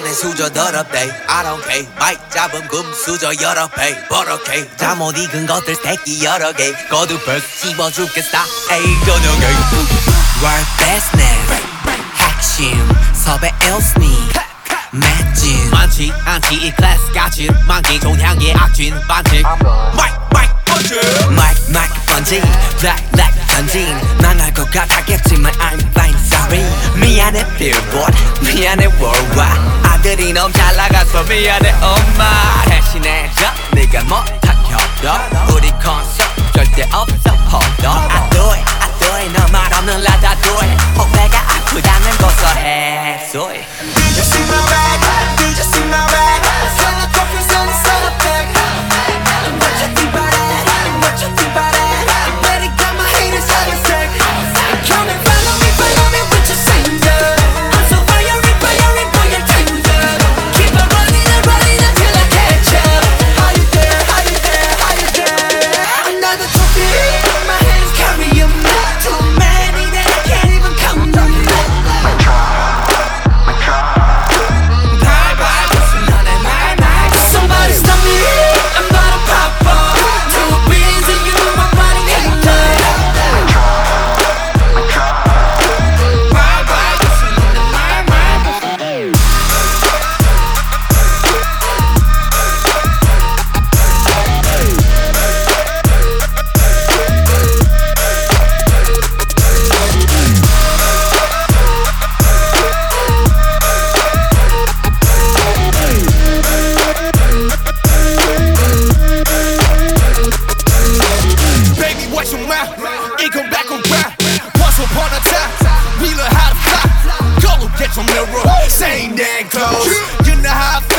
안에 수저 더럽대 I don't care 마이크 잡은 금 수저 여러 배 버럭해 잠못 익은 것들 새끼 여러 개 거두벌 씹어 죽겠다 에이 저녁에 World best name 핵심 섭외 일스니 맷진 많지 않지 이 클래스 가진 만기 종향의 악진 반칙 마이크 번진 black 전진 망할 것 같았겠지만 I'm fine sorry 미안해 billboard 미안해 worldwide 아들이 너무 잘 나가서 미안해 엄마 대신해줘 네가 못한 협력 우리 콘서트 절대 없어 hold I do it 너 말 없는 라다 do it 후배가 아프다는 고소해 소리 Did you see my bag? Did you see my bag? Sell the trophies and sell the bag. What you think about that? What you think about that? Bet it got my haters having sex. Come and follow me with your singer. I'm so fiery, boy, you're tender. Keep on running until I catch up. How you there? How you there? How you there? Another trophy in my hands, carry 'em. Too many that I can't even count them. Somebody stop me, I'm gonna pop up. Two beans and you, my body hater. Baby, watch your mouth, it come back around. Once upon a time, we learned how to fly. Go look at your mirror, same damn clothes. You know how I feel.